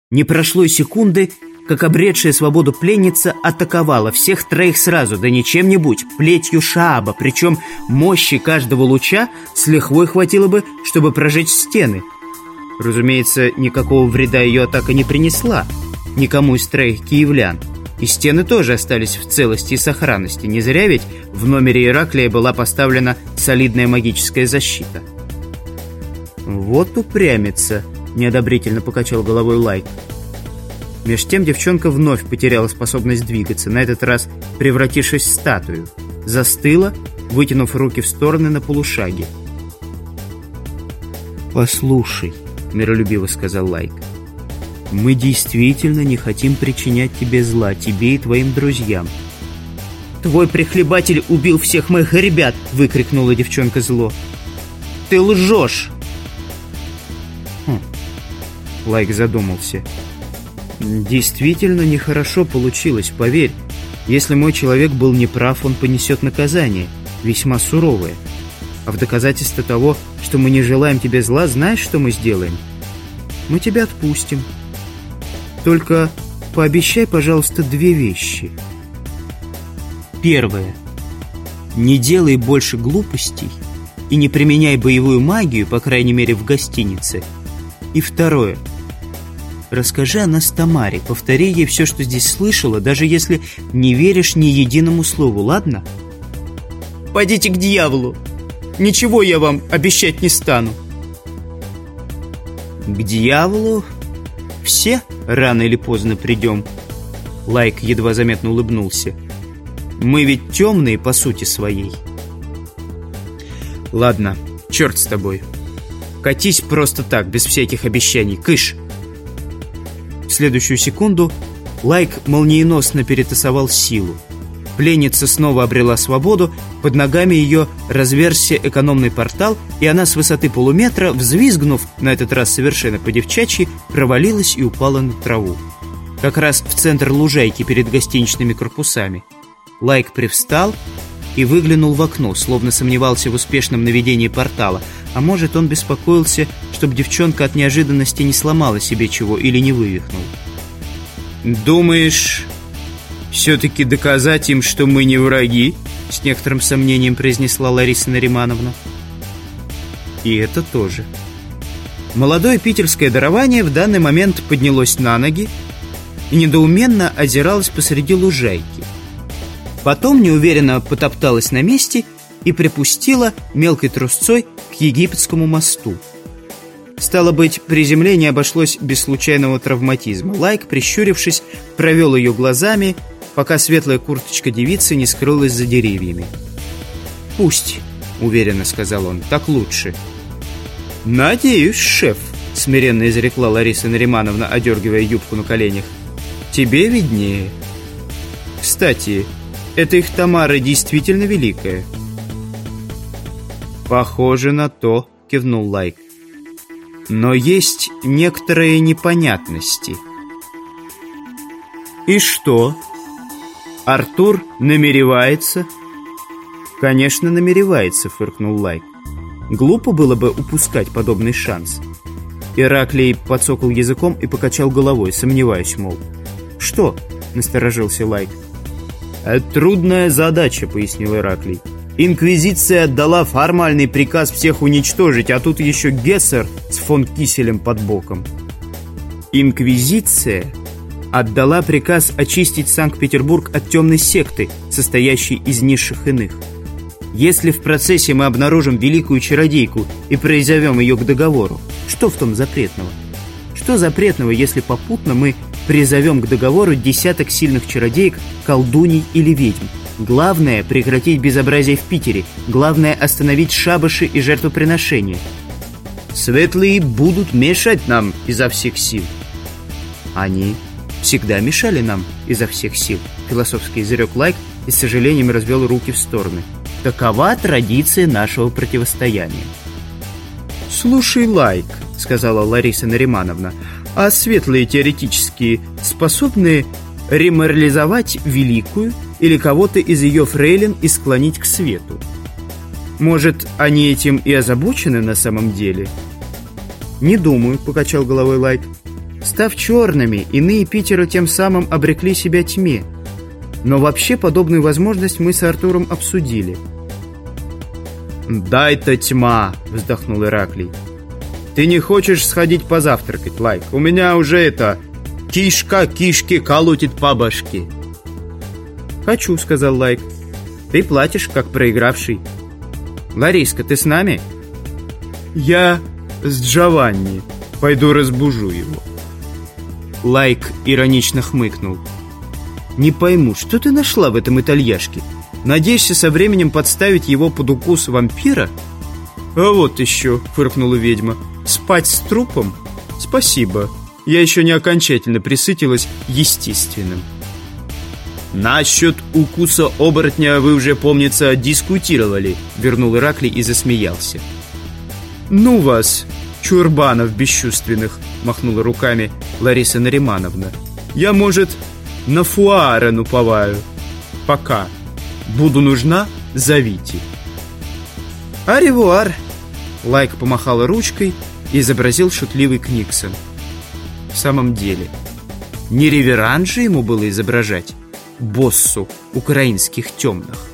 Не прошло и секунды, как обретшая свободу пленница атаковала всех троих сразу, да не чем-нибудь, плетью Шааба, причем мощи каждого луча с лихвой хватило бы, чтобы прожечь стены. Разумеется, никакого вреда ее атака не принесла никому из троих киевлян, и стены тоже остались в целости и сохранности. Не зря ведь в номере Ираклия была поставлена солидная магическая защита. «Вот упрямится», — неодобрительно покачал головой Лайк. Меж тем девчонка вновь потеряла способность двигаться, на этот раз превратившись в статую. Застыла, вытянув руки в стороны на полушаге. «Послушай», — миролюбиво сказал Лайк, — «мы действительно не хотим причинять тебе зла, тебе и твоим друзьям». «Твой прихлебатель убил всех моих ребят!» — выкрикнула девчонка зло. «Ты лжешь!» Лайк задумался. «Действительно нехорошо получилось, поверь. Если мой человек был неправ, он понесет наказание, весьма суровое. А в доказательство того, что мы не желаем тебе зла, знаешь, что мы сделаем? Мы тебя отпустим. Только пообещай, пожалуйста, 2 вещи. Первое. Не делай больше глупостей и не применяй боевую магию, по крайней мере, в гостинице. И второе. Расскажи о нас Тамаре, повтори ей все, что здесь слышала, даже если не веришь ни единому слову, ладно?» «Пойдите к дьяволу! Ничего я вам обещать не стану!» «К дьяволу все рано или поздно придем», — Лайк едва заметно улыбнулся. «Мы ведь темные по сути своей». «Ладно, черт с тобой. Катись просто так, без всяких обещаний. Кыш!» В следующую секунду Лайк молниеносно перетасовал силу. Пленница снова обрела свободу, под ногами ее разверзся экономный портал, и она с высоты полуметра, взвизгнув, на этот раз совершенно по-девчачьи, провалилась и упала на траву. Как раз в центр лужайки перед гостиничными корпусами. Лайк привстал и выглянул в окно, словно сомневался в успешном наведении портала, а может, он беспокоился, чтобы девчонка от неожиданности не сломала себе чего или не вывихнула. «Думаешь, все-таки доказать им, что мы не враги?» — с некоторым сомнением произнесла Лариса Наримановна. И это тоже. Молодое питерское дарование в данный момент поднялось на ноги и недоуменно озиралось посреди лужайки. Потом неуверенно потопталась на месте и припустила мелкой трусцой к египетскому мосту. Стало быть, приземление обошлось без случайного травматизма. Лайк, прищурившись, провел ее глазами, пока светлая курточка девицы не скрылась за деревьями. «Пусть», — уверенно сказал он, — «так лучше». «Надеюсь, шеф», — смиренно изрекла Лариса Наримановна, одергивая юбку на коленях. «Тебе виднее. Кстати, эта их Тамара действительно великая». «Похоже на то», — кивнул Лайк. «Но есть некоторые непонятности». «И что? Артур намеревается?» «Конечно, намеревается», — фыркнул Лайк. «Глупо было бы упускать подобный шанс». Ираклий подсокал языком и покачал головой, сомневаясь, мол. «Что?» — насторожился Лайк. «Трудная задача», — пояснил Ираклий. «Инквизиция отдала формальный приказ всех уничтожить, а тут еще Гессер с фон Киселем под боком». «Инквизиция отдала приказ очистить Санкт-Петербург от темной секты, состоящей из низших иных. Если в процессе мы обнаружим великую чародейку и призовем ее к договору, что в том запретного? Что запретного, если попутно мы призовем к договору десяток сильных чародеек, колдуней или ведьм? Главное — прекратить безобразие в Питере. Главное — остановить шабаши и жертвоприношения. Светлые будут мешать нам изо всех сил». «Они всегда мешали нам изо всех сил», — философски изрек Лайк и с сожалением развел руки в стороны. «Такова традиция нашего противостояния». «Слушай, Лайк», — сказала Лариса Наримановна, «а светлые теоретически способны реморализовать великую или кого-то из ее фрейлин и склонить к свету? Может, они этим и озабочены на самом деле?» «Не думаю», — покачал головой Лайк. Став черными, иные Питера тем самым обрекли себя тьме. Но вообще подобную возможность мы с Артуром обсудили. «Дай-то тьма!» — вздохнул Ираклий. «Ты не хочешь сходить позавтракать, Лайк? У меня уже кишка кишки колотит по башке». «Хочу», — сказал Лайк. «Ты платишь, как проигравший». «Лариска, ты с нами?» «Я с Джованни. Пойду разбужу его». Лайк иронично хмыкнул. «Не пойму, что ты нашла в этом итальяшке? Надеешься со временем подставить его под укус вампира?» «А вот еще», — фыркнула ведьма, — «спать с трупом? Спасибо, я еще не окончательно присытилась естественным». «Насчет укуса оборотня вы уже, помнится, дискутировали», — вернул Ираклий и засмеялся. «Ну вас, чурбанов бесчувственных», — махнула руками Лариса Наримановна. «Я, может, на фуаре уповаю. Пока. Буду нужна, зовите». «Аревуар!» Лайк помахала ручкой и изобразил шутливый Книксон. В самом деле, не реверанс же ему было изображать боссу украинских темных.